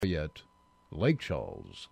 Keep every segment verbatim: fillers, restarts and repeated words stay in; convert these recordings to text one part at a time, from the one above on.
Yet, Lake Charles.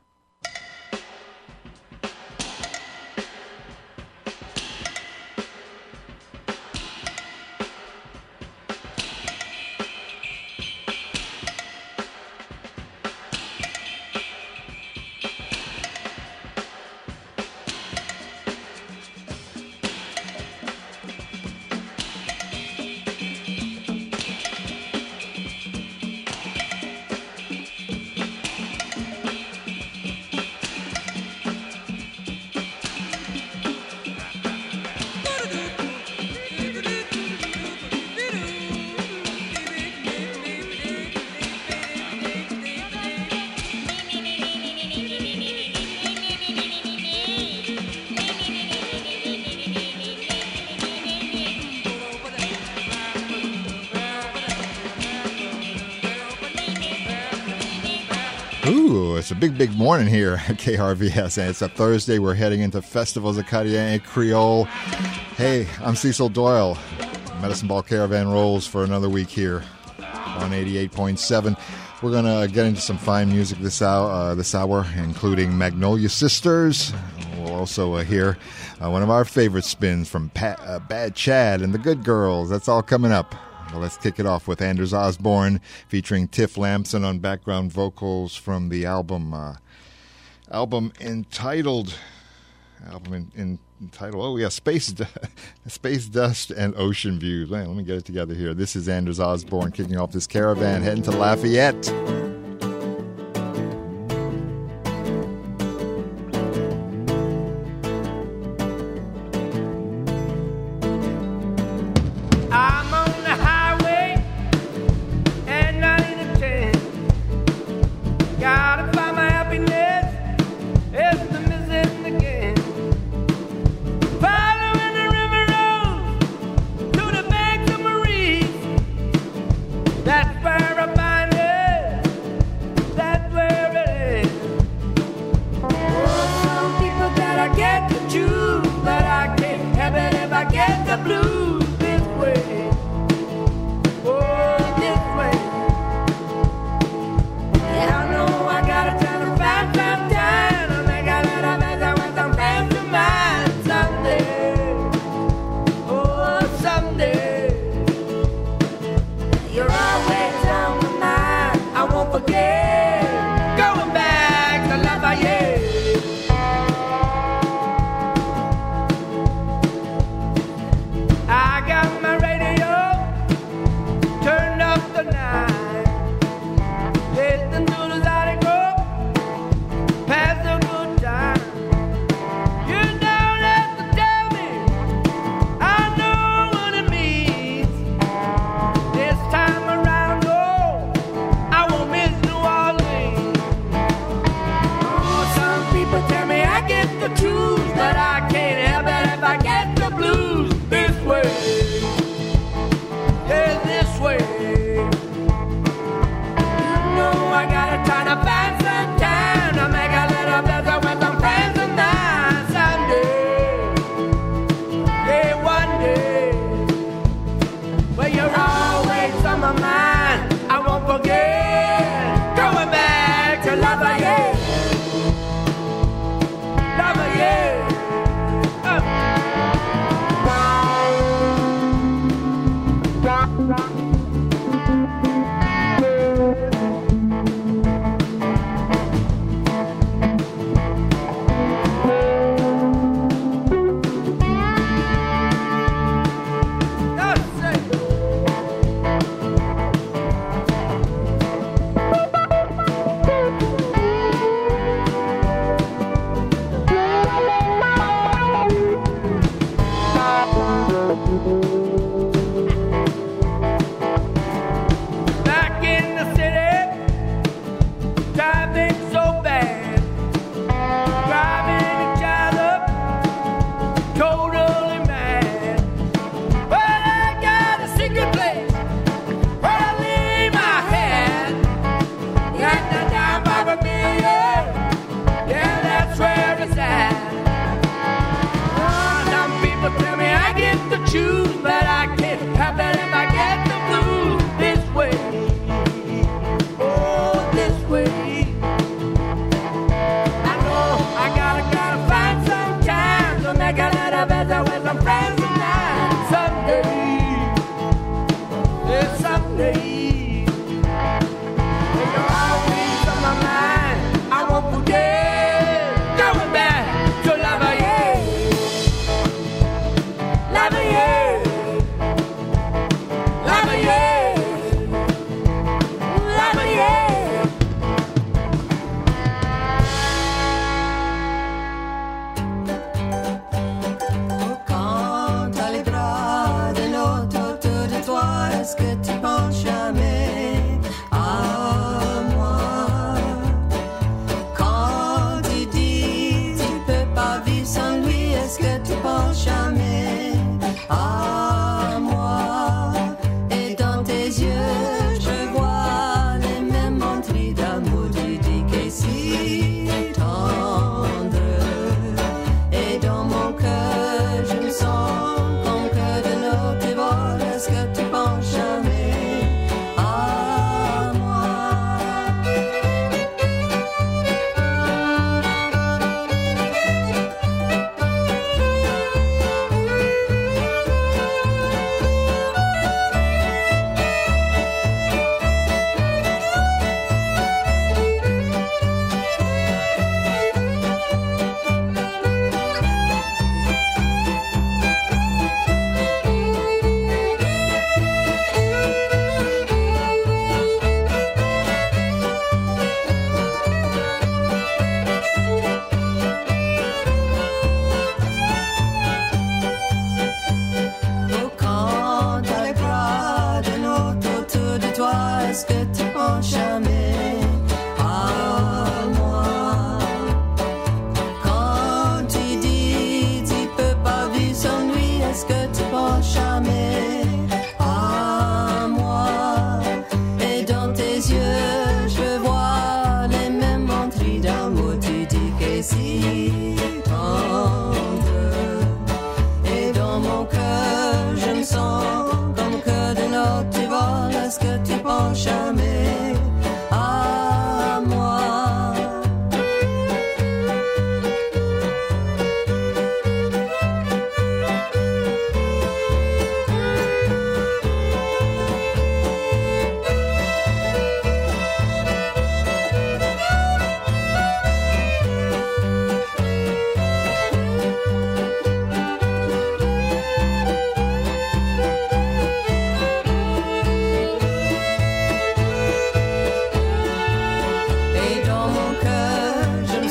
Ooh, it's a big, big morning here at K R V S, and it's a Thursday. We're heading into Festivals Acadiens et Creole. Hey, I'm Cecil Doyle. Medicine Ball Caravan rolls for another week here on eighty-eight point seven. We're going to get into some fine music this hour, uh, this hour including Magnolia Sisters. We'll also uh, hear uh, one of our favorite spins from Pat, uh, Bad Chad and the Good Girls. That's all coming up. Well, let's kick it off with Anders Osborne featuring Tiff Lamson on background vocals from the album uh, album entitled album in, in, entitled oh yeah Space Space Dust and Ocean Views. Man, let me get it together here. This is Anders Osborne kicking off this caravan heading to Lafayette.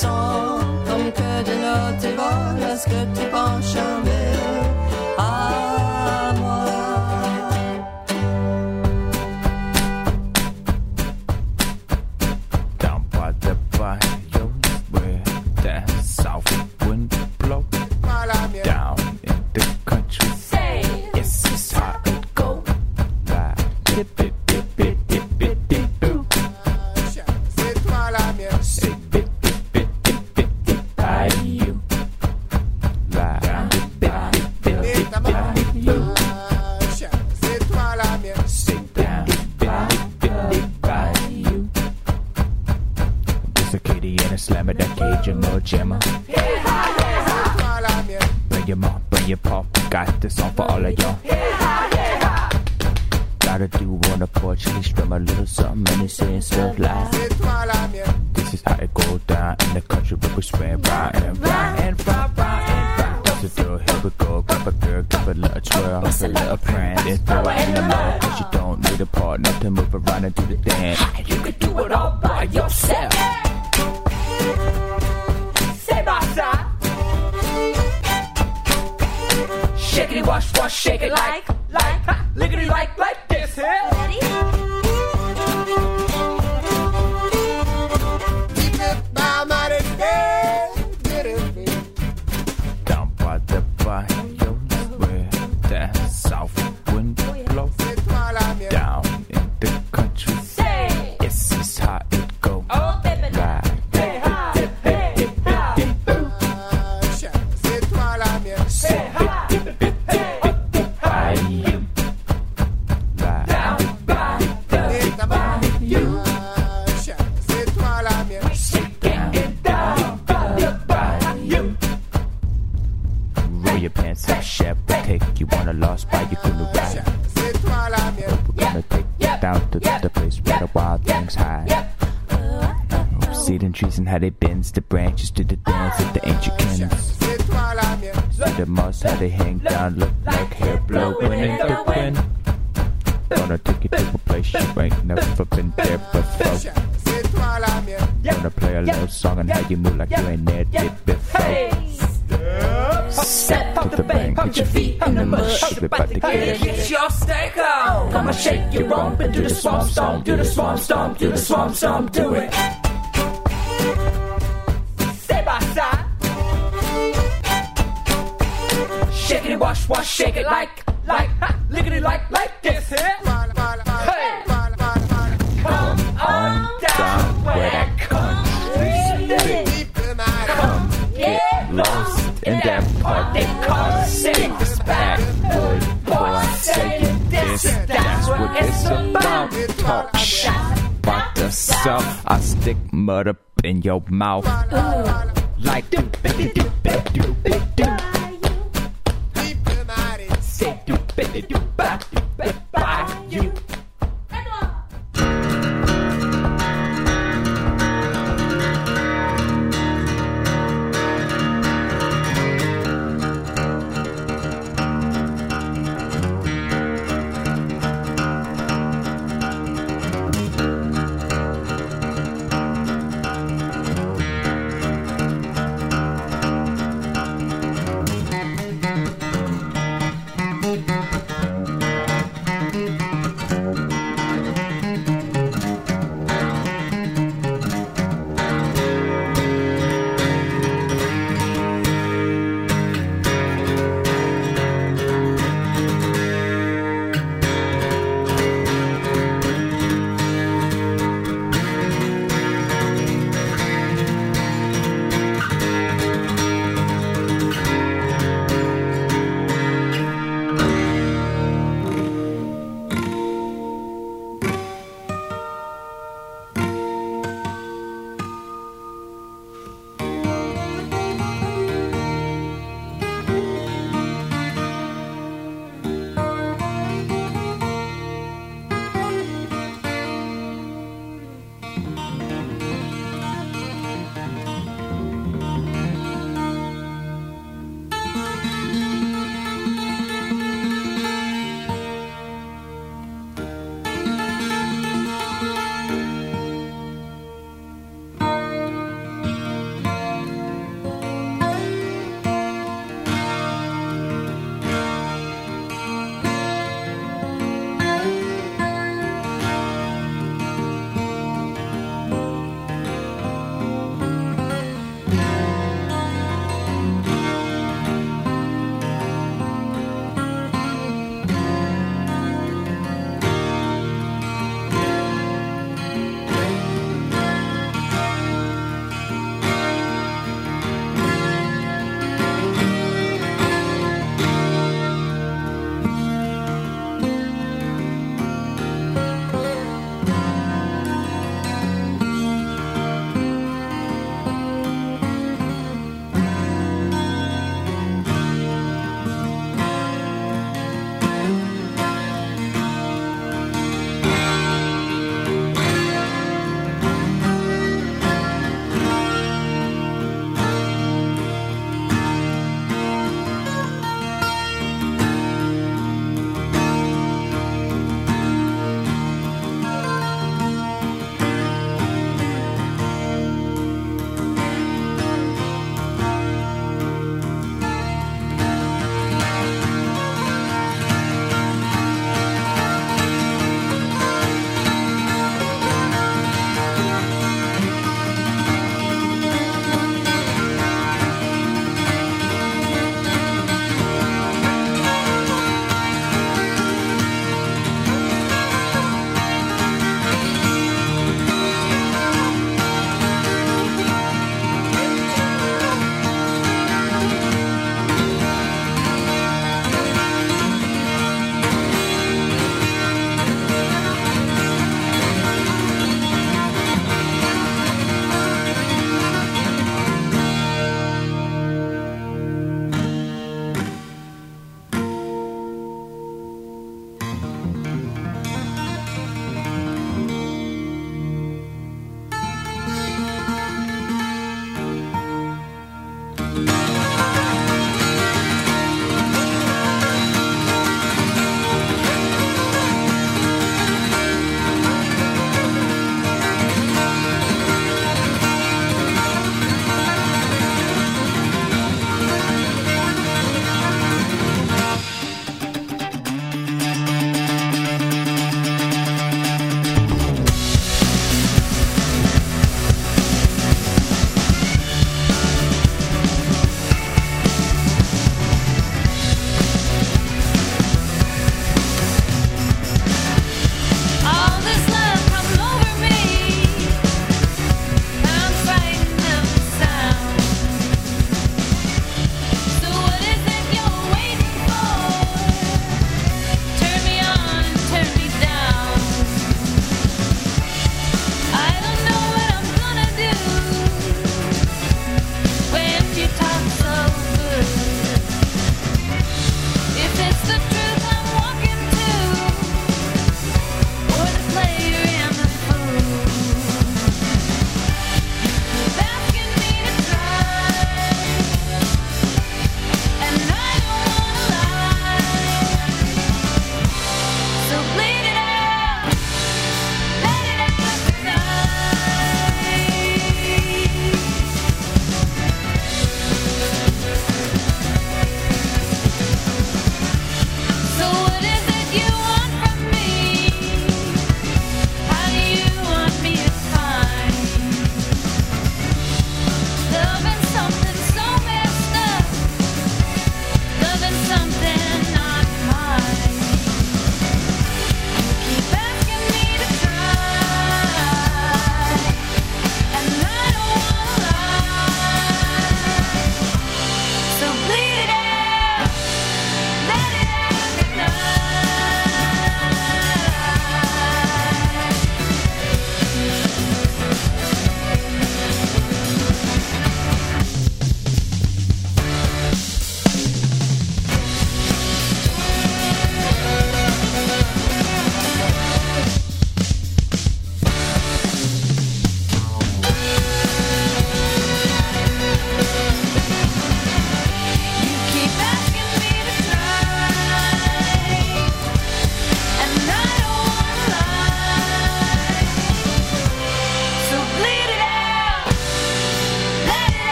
sens comme que de nos tes vols, est-ce que tu penses jamais à moi? Down by the bayou where the south wind blow. Down in the country, yes, it's how it go. Right, dip it, dip it, dip it, dip it. C'est toi la mienne. Say bit, bit, bit, bit, bit, bit, bayou. Right, dip it, dip it, dip it, dip it. C'est toi la mienne. Say down, bit, bit, bit, bit, bayou. There's a kitty and a slammer, that Cajun mud jammer. C'est toi la mienne. Bring your mom, bring your pop. Got this song for all of y'all. Gotta do on the porch, he strum a little something and he says stuff like. C'est toi la mienne. This is how it go down in the country where we swear round and round and round, round and round. That's the deal, here we go. Grab a girl, give a little twirl, bust a little prank, then throw it in the mud. Cause you don't need a partner to move around and do the dance. You can do it all by yourself. Say my side. Shakity wash wash, shake it like, like, ha, lickety like, like this here. Down by the bayou where the south wind blow. C'est toi la mienne. Down in the country, Say, yes, it's how it go. oh baby, Right, hey ha, hey ha, C'est toi la mienne. hey ha, hey bayou. Right, down by the bayou, C'est toi la mienne. shaking it down by the bayou. roll your pants up, chef. We'll take you on a lost by your cool ride. C'est toi la mienne. We're gonna take you down to the place where the wild things hide. See them trees and how they bends the branches to the dance of the ancient kings. C'est toi la mienne. See the moss how they hang down, look like hair blowing in the wind. Gonna take you to a place you ain't never been there before. C'est toi la mienne. Gonna play a little song on how you move like you ain't never did before. Hey, step off the bank, put your feet in the mud. We're about to get it. Get your steak on. Come on, shake your rump and do the swamp stomp, do the swamp stomp, do the swamp stomp, do it. Stay by side. Shake it, wash, wash, shake it like, like, ha, lickety like, like this here. Hey, come on down where that country come get lost in that part they call six pack. Wood boy saying this, that's what it's about. Talk shit about the stuff. I stick mud up in your mouth like do biddy do biddy do biddy do. Say do biddy do ba do biddy by you.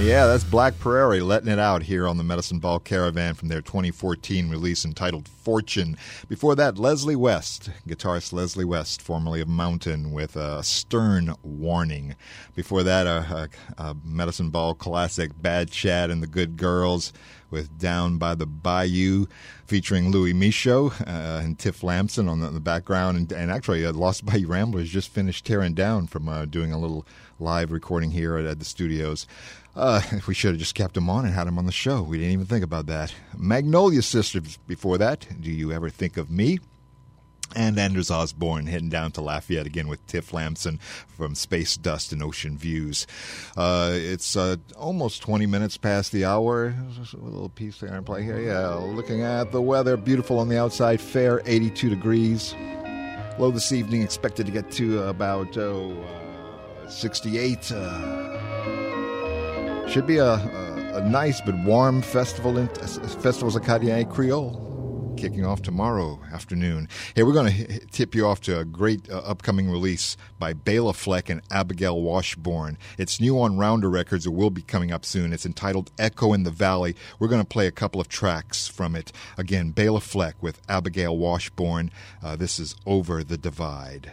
Yeah, that's Black Prairie letting it out here on the Medicine Ball Caravan from their twenty fourteen release entitled Fortune. Before that, Leslie West, guitarist Leslie West, formerly of Mountain, with a Stern Warning. Before that, a, a, a Medicine Ball classic, Bad Chad and the Good Girls, with Down by the Bayou, featuring Louis Michaud uh, and Tiff Lamson on the, the background. And, and actually, uh, Lost Bayou Ramblers just finished tearing down from uh, doing a little live recording here at, at the studios. Uh, we should have just kept him on and had him on the show. We didn't even think about that. Magnolia Sisters before that, Do You Ever Think of Me? And Anders Osborne heading down to Lafayette again with Tiff Lamson from Space Dust and Ocean Views. Uh, it's uh, almost twenty minutes past the hour. A little piece there and play here. Yeah, looking at the weather. Beautiful on the outside. Fair, eighty-two degrees. Low this evening, expected to get to about oh, uh, sixty-eight. Uh, should be a, a, a nice but warm festival in uh, Festivals Acadiens Creole. Kicking off tomorrow afternoon. Hey, we're going to tip you off to a great uh, upcoming release by Bela Fleck and Abigail Washburn. It's new on Rounder Records. It will be coming up soon. It's entitled Echo in the Valley. We're going to play a couple of tracks from it. Again, Bela Fleck with Abigail Washburn. Uh, this is Over the Divide.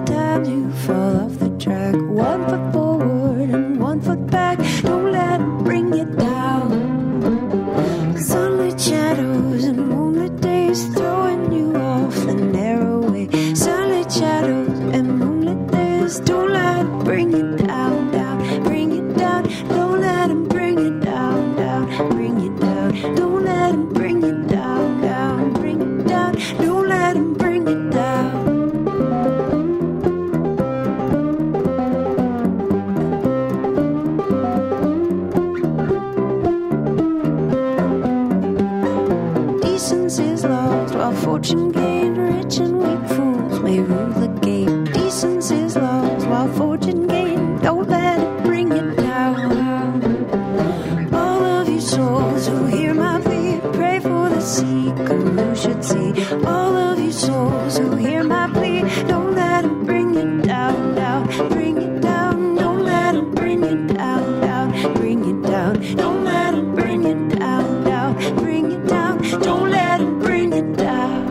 One foot forward and one foot back. Don't let it bring Decency is lost while fortune gained. Rich and weak fools may rule the game. Decency is lost while fortune gained. Don't let it bring you down. All of you souls who hear my plea, pray for the seeker who should see. All of you souls who hear my plea, don't let it bring you down, down. Bring it down, don't let it bring you down, down. Bring it down, don't let it bring you down, down. Bring it down, don't let it bring you down.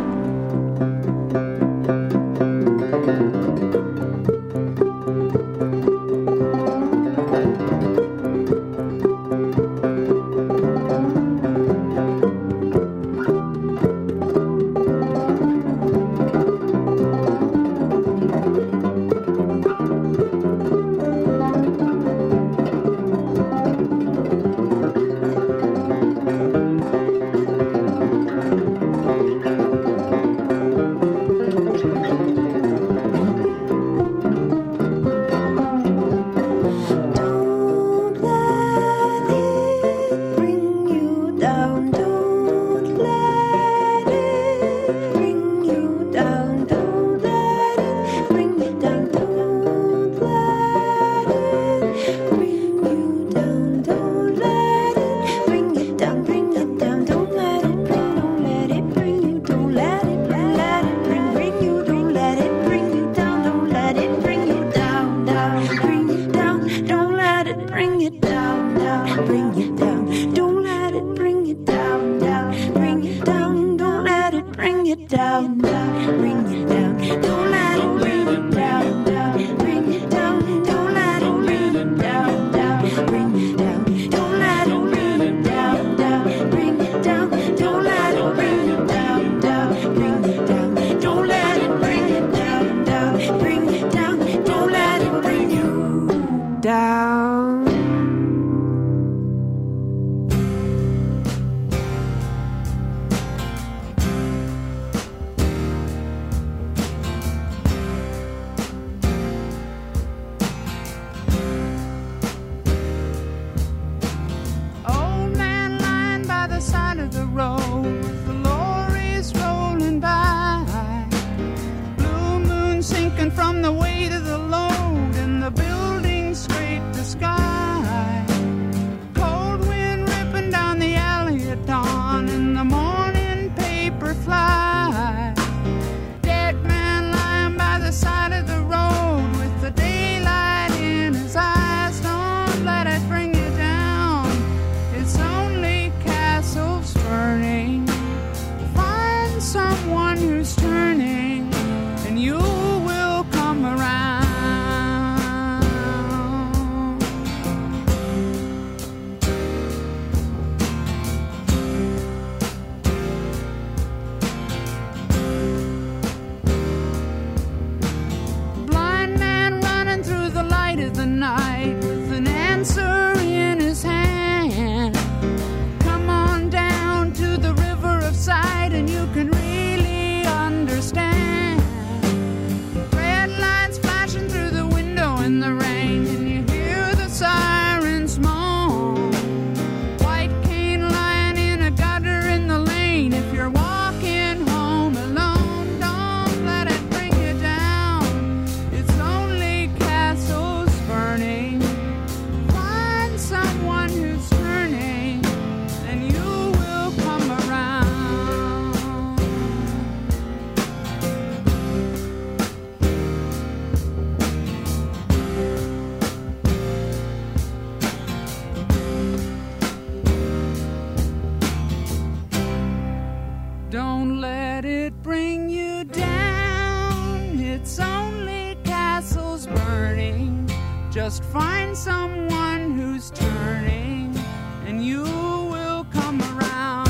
Just find someone who's turning, and you will come around.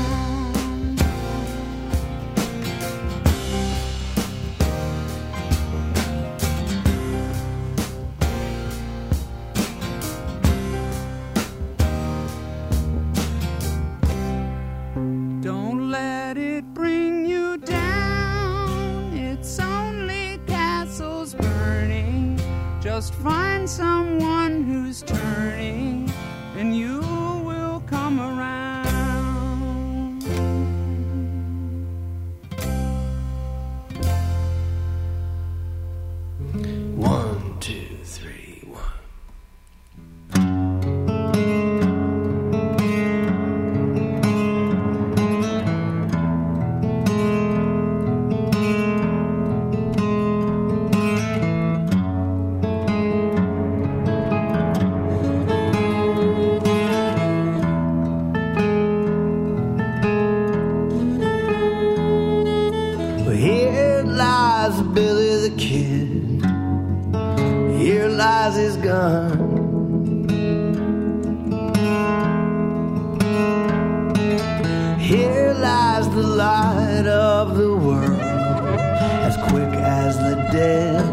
Don't let it bring you down. It's only castles burning. Just find someone who's turning, and you will come around. Here lies Billy the Kid. Here lies his gun. Here lies the light of the world, as quick as the dead,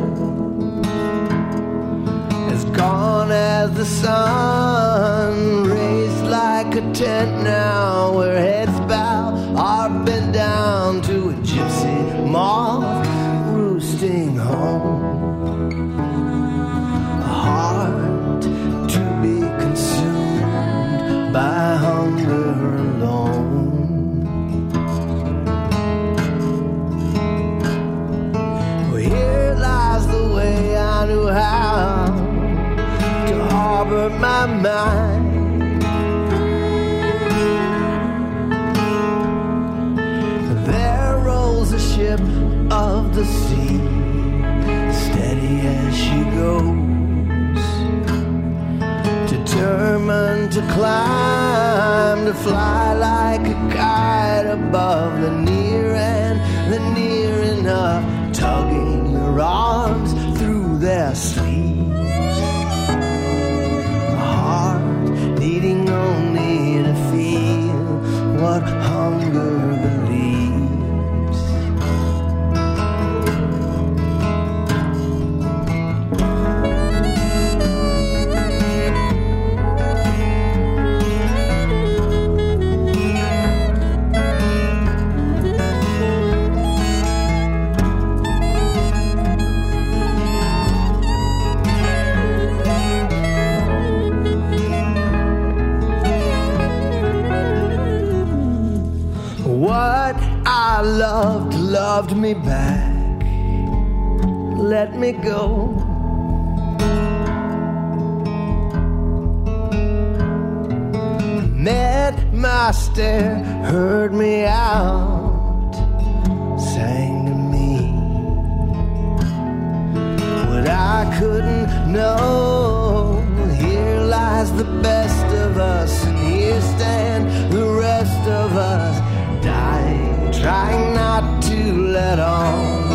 as gone as the sun, raised like a tent now, where heads bow are bent down to a gypsy moth roosting home. A heart to be consumed by hunger alone. I knew how to harbor my mind. There rolls a ship of the sea, steady as she goes, determined to climb, to fly like a kite above the near and the near enough, tugging your arms through their sleeves. A heart needing only to feel what hunger believes. What I loved, loved me back. Let me go. Met my stare, heard me out, sang to me what I couldn't know. Here lies the best of us, and here stand the rest of us, dying, trying not to let on.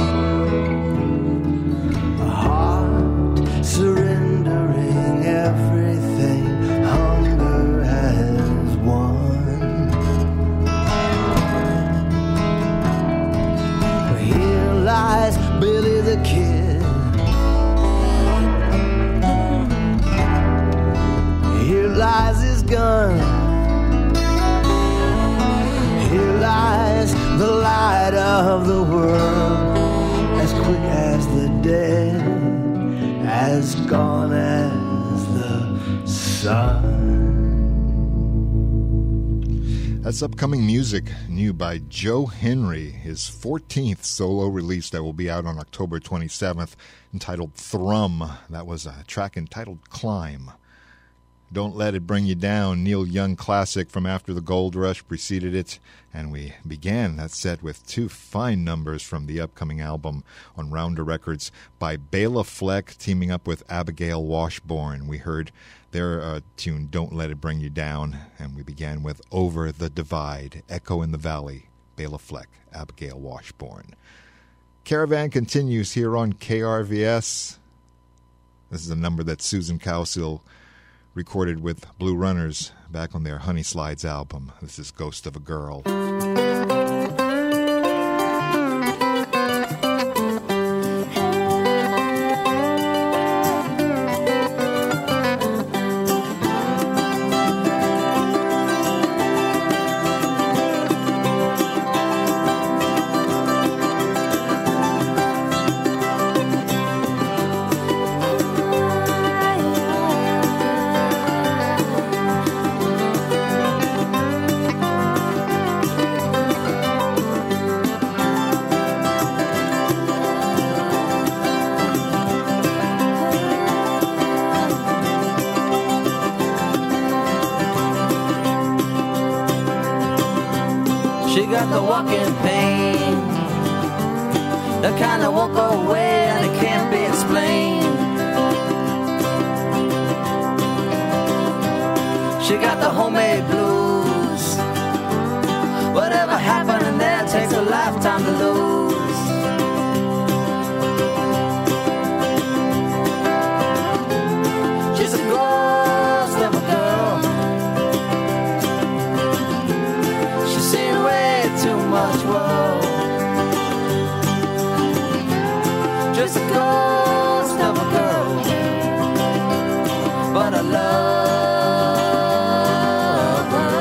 A heart surrendering everything hunger has won. Here lies Billy the Kid. Here lies his gun. Here lies the light of the world, as quick as the dead, as gone as the sun. That's upcoming music, new by Joe Henry, his fourteenth solo release that will be out on October twenty-seventh, entitled Thrum. That was a track entitled Climb. Don't Let It Bring You Down, Neil Young classic from after the gold rush preceded it, and we began that set with two fine numbers from the upcoming album on Rounder Records by Bela Fleck teaming up with Abigail Washburn. We heard their uh, tune Don't Let It Bring You Down, and we began with Over the Divide, Echo in the Valley, Bela Fleck, Abigail Washburn. Caravan continues here on K R V S. This is a number that Susan Cowsill recorded with Blue Runners back on their Honey Slides album. This is Ghost of a Girl. got the walking pain, the kind that won't go away and it can't be explained. She got the homemade blues. Whatever happened in there takes a lifetime to lose. much world. Just a ghost of a girl, but I love her.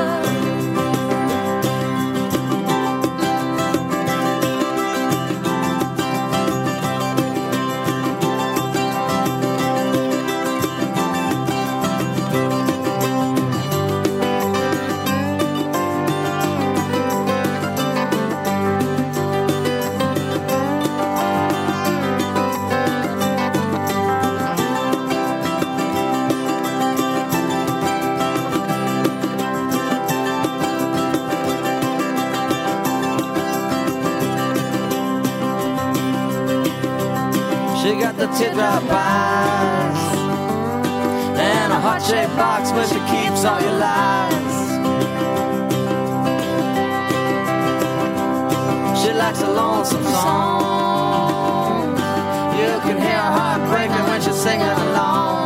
She got the teardrop eyes and a heart-shaped box where she keeps all your lies. She likes a lonesome song. You can hear her heart breaking when she's singing along.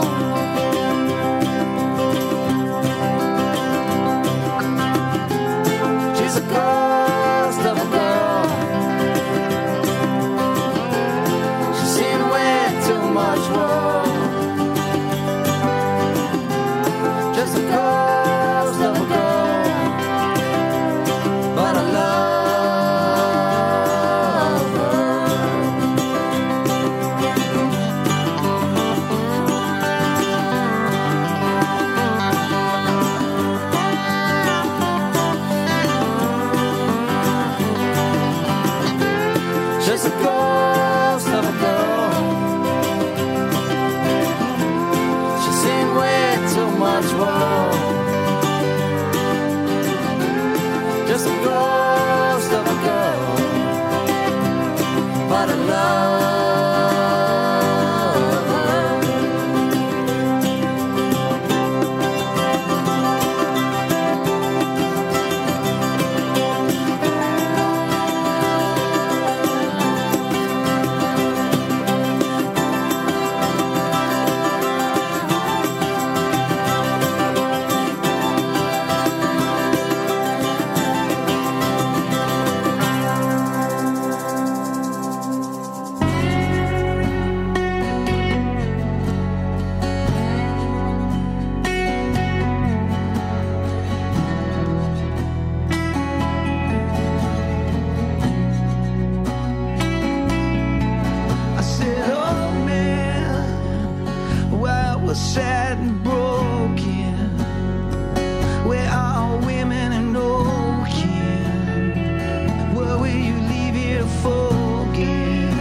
She's a ghost of a girl. She's seen way too much world. Just a ghost of a girl, but I love just a ghost of a girl. She's seen way too much world. Just a ghost of a girl, but I love her. I said, oh man, why was sad and broken? Where are women and no kin? Where will you leave here forget?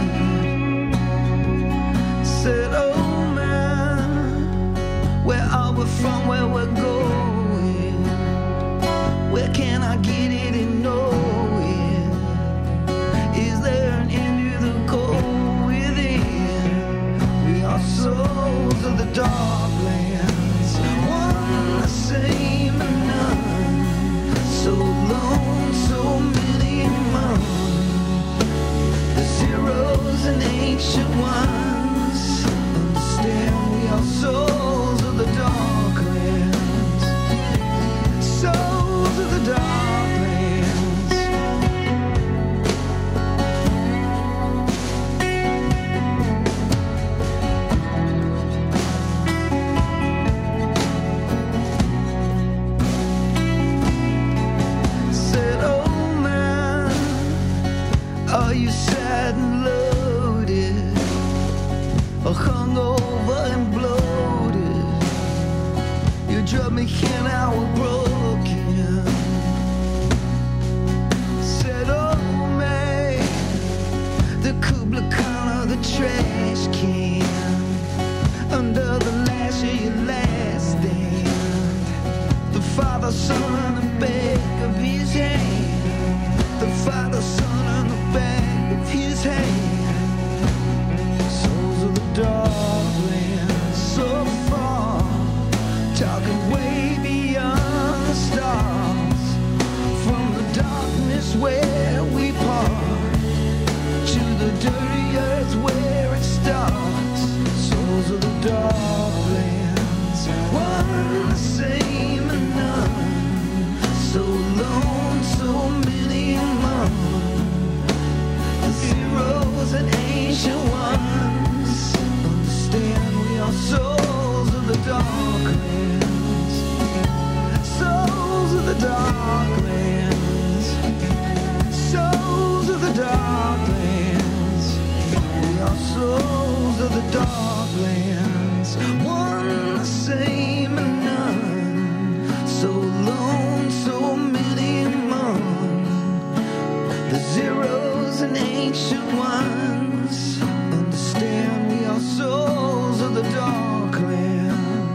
Said, oh man, where are we from, where we're going? Where can I get it and know it? Is there an end to the cold within? We are souls of the dark lands, one the same and none. So long, so many among the zeros and ancient ones. Understand we are souls of the dark lands, souls of the dark lands. Said, oh man, are you sad and loaded, or hungover and bloated? You drove me here, now we're broken. Said, oh man, the Kubla Khan of the trash can, under the lash of your last stand. The father, son, and the back of his hand. The father, son, and the back of his hand. Souls of the dark land, so far, talking way beyond the stars. From the darkness where we part, to the dirty earth where it starts. Souls of the dark lands, one the same and none. So lone, so many among the zeros and ancient ones. Understand we are souls of the dark lands.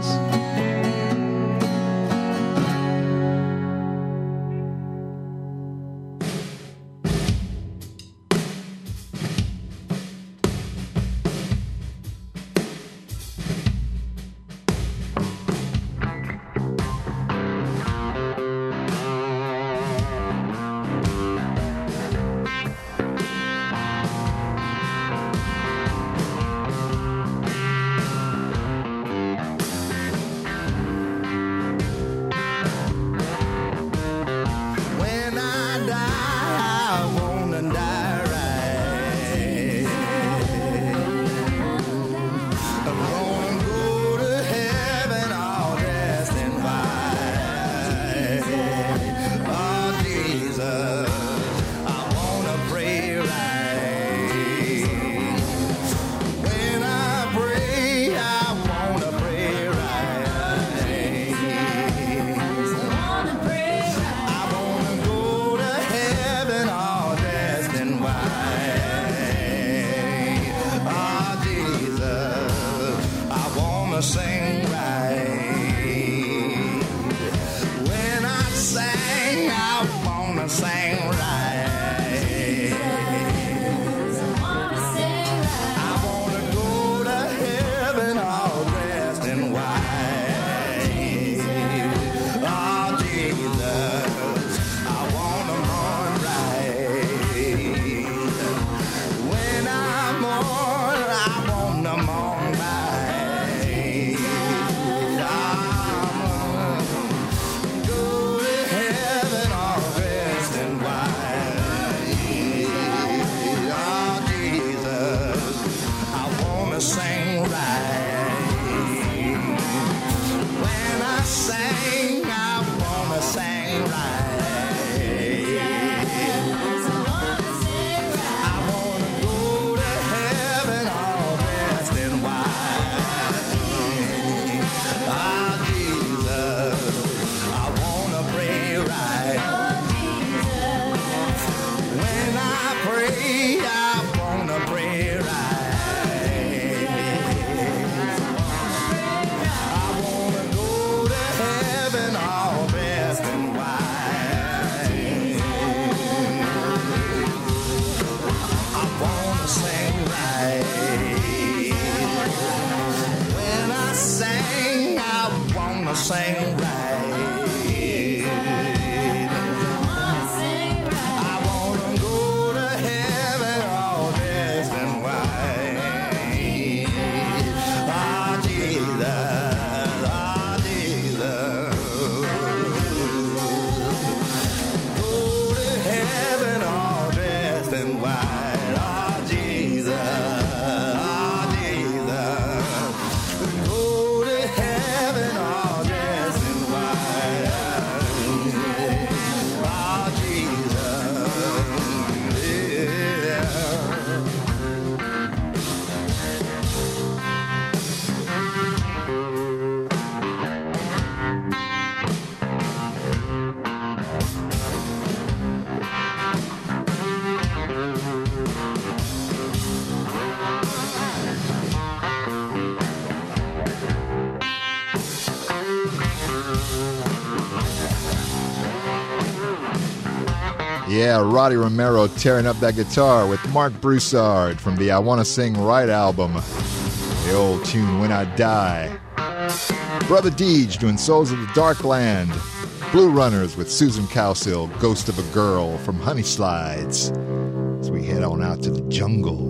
Yeah, Roddy Romero tearing up that guitar with Mark Broussard from the I Wanna Sing Right album. The old tune, When I Die. Brother Deej doing Souls of the Dark Land. Blue Runners with Susan Cowsill, Ghost of a Girl from Honey Slides. As we head on out to the jungle.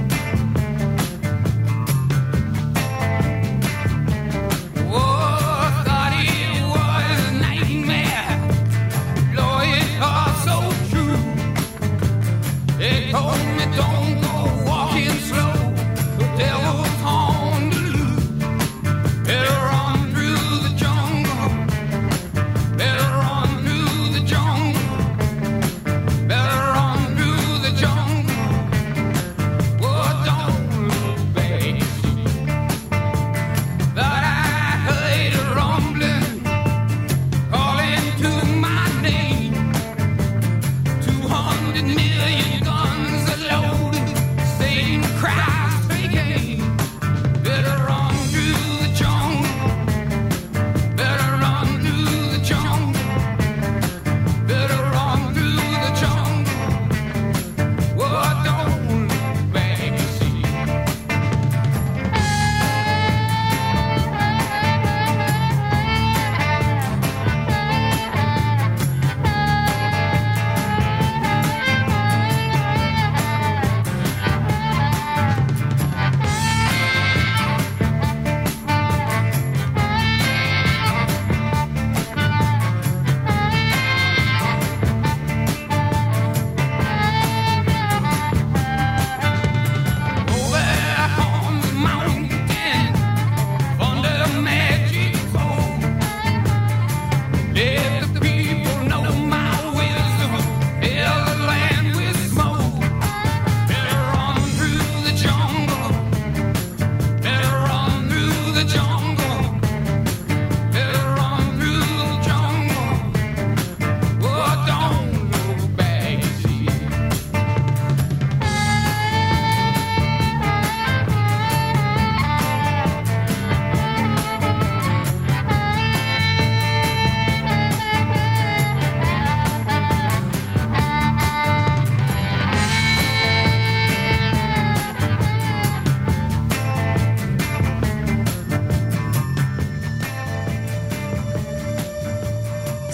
Whoa,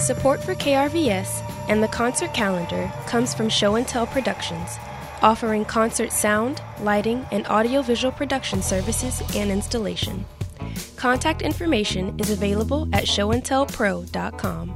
Support for K R V S and the concert calendar comes from Show and Tell Productions, offering concert sound, lighting, and audiovisual production services and installation. Contact information is available at show and tell pro dot com.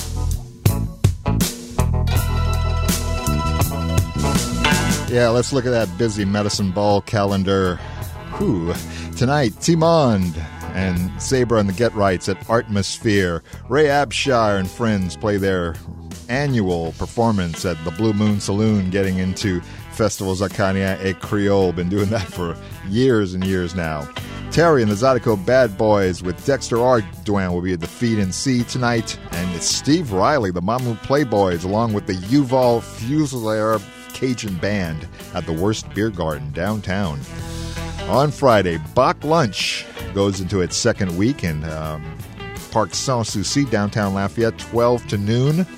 Yeah, let's look at that busy Medicine Ball calendar. Whew. Tonight, Timond and Sabre and the Get Rights at Artmosphere. Ray Abshire and friends play their annual performance at the Blue Moon Saloon, getting into Festivals Acadien et Creole. Been doing that for years and years now. Terry and the Zydeco Bad Boys with Dexter Ardoin will be at the Feed and See tonight. And it's Steve Riley, the Mamou Playboys, along with the Yuval Fusilier Cajun Band at the Worst Beer Garden downtown. On Friday, Bach Lunch goes into its second week in um, Parc Sans Souci, downtown Lafayette, twelve to noon.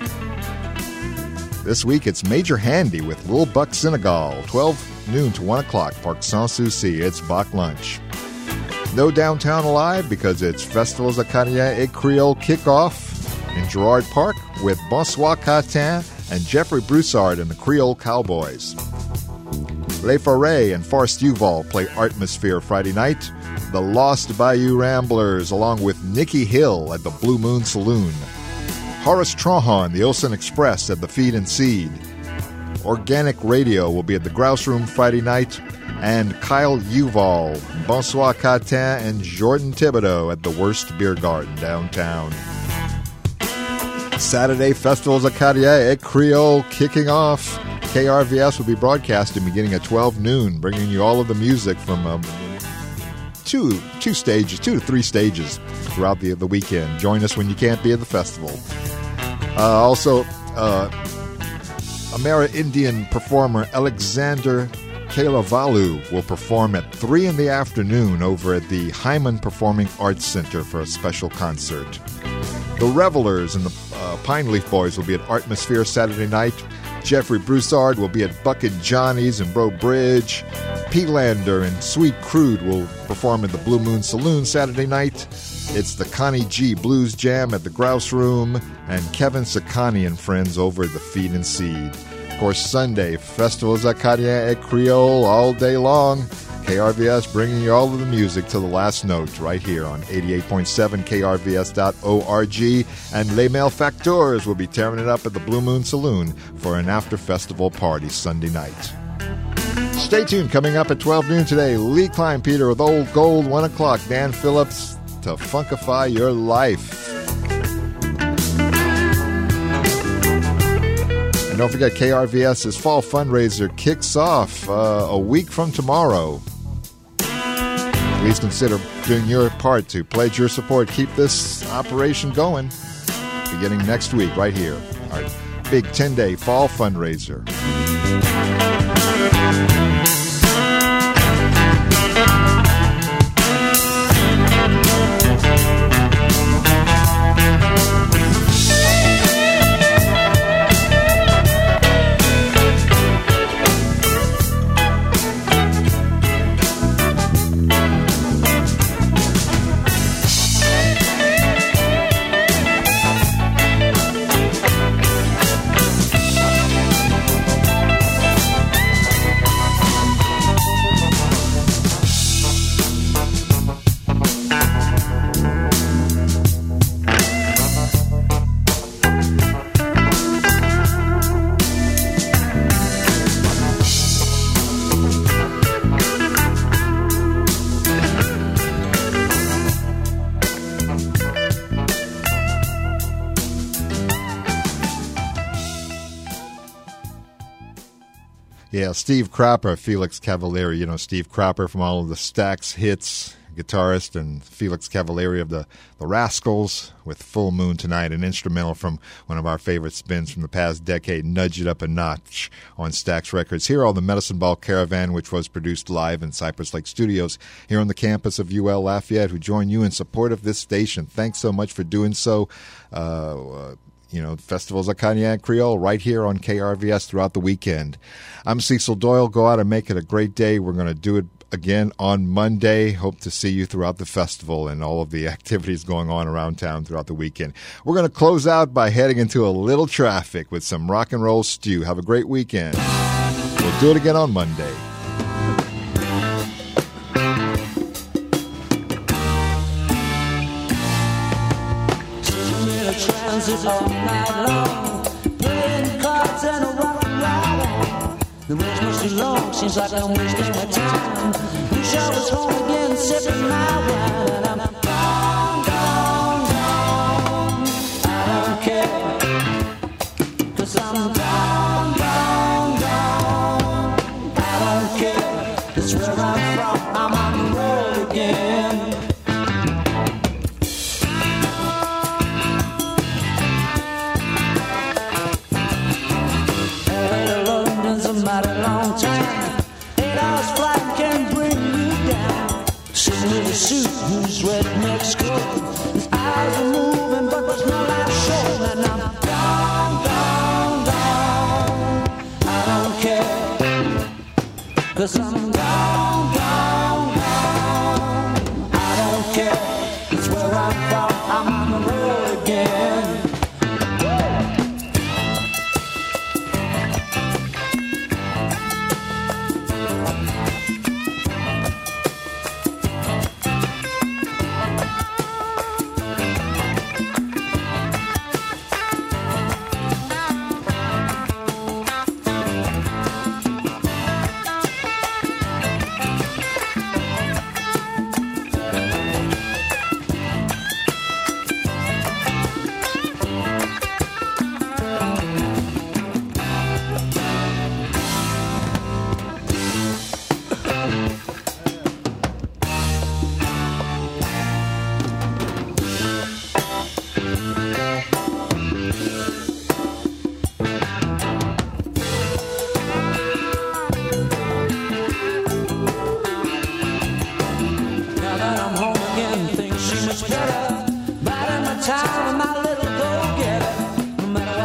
This week, it's Major Handy with Lil Buck Senegal, twelve noon to one o'clock, Parc Sans Souci. It's Bach Lunch. No Downtown Alive because it's Festivals Acadien et Creole kickoff in Girard Park with Bonsoir Catin and Jeffrey Broussard and the Creole Cowboys. Les Forêts and Forrest Duval play Artmosphere Friday night. The Lost Bayou Ramblers along with Nikki Hill at the Blue Moon Saloon. Horace Tronhon, the Ocean Express at the Feed and Seed. Organic Radio will be at the Grouse Room Friday night. And Kyle Uval, Bonsoir Catin, and Jordan Thibodeau at the Worst Beer Garden downtown. Saturday, Festivals Acadien et Creole kicking off. K R V S will be broadcasting beginning at twelve noon, bringing you all of the music from um, two two stages, two to three stages throughout the, the weekend. Join us when you can't be at the festival. Uh, also, uh, Amerindian performer Alexander Kalavalu will perform at three in the afternoon over at the Hyman Performing Arts Center for a special concert. The Revelers and the uh, Pine Leaf Boys will be at Artmosphere Saturday night. Jeffrey Broussard will be at Bucket Johnny's in Bro Bridge. P-Lander and Sweet Crude will perform at the Blue Moon Saloon Saturday night. It's the Connie G Blues Jam at the Grouse Room and Kevin Sakani and friends over at the Feed and Seed. Of course, Sunday, Festivals Acadien et Creole all day long. K R V S bringing you all of the music to the last note right here on eighty-eight point seven K R V S dot org. And Les Malefacteurs will be tearing it up at the Blue Moon Saloon for an after-festival party Sunday night. Stay tuned. Coming up at twelve noon today, Lee Kleinpeter with Old Gold, one o'clock. Dan Phillips to Funkify Your Life. And don't forget, K R V S's fall fundraiser kicks off uh, a week from tomorrow. Please consider doing your part to pledge your support. Keep this operation going beginning next week right here. Our big ten-day fall fundraiser. Yeah, Steve Cropper, Felix Cavalieri. You know Steve Cropper from all of the Stax hits, guitarist, and Felix Cavalieri of the, the Rascals with Full Moon Tonight, an instrumental from one of our favorite spins from the past decade, Nudge It Up a Notch on Stax Records. Here on the Medicine Ball Caravan, which was produced live in Cypress Lake Studios here on the campus of U L Lafayette, who join you in support of this station. Thanks so much for doing so. Uh, uh, You know, Festivals Acadien et Creole right here on K R V S throughout the weekend. I'm Cecil Doyle. Go out and make it a great day. We're going to do it again on Monday. Hope to see you throughout the festival and all of the activities going on around town throughout the weekend. We're going to close out by heading into a little traffic with some rock and roll stew. Have a great weekend. We'll do it again on Monday. Transit all night long, playing cards and a rock and ride. The race must be long, seems like I'm wasting my time. Wish I was home again, sipping my wine, and I'm gone, gone, gone. I don't care, 'cause I'm gone, gone, gone. I don't care, it's where I'm from, I'm on the road again. A long time, eight hours flight can bring you down. Sitting with a suit whose redneck's coat. His eyes are moving, but there's no light showing. And I'm gone, gone, gone. I don't care, 'cause I'm gone, gone, gone. I don't care, it's where I'm from, I'm on the road again.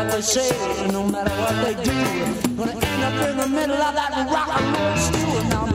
Say, no matter what they do, gonna end up in the middle of that rock and roll stew. And I'm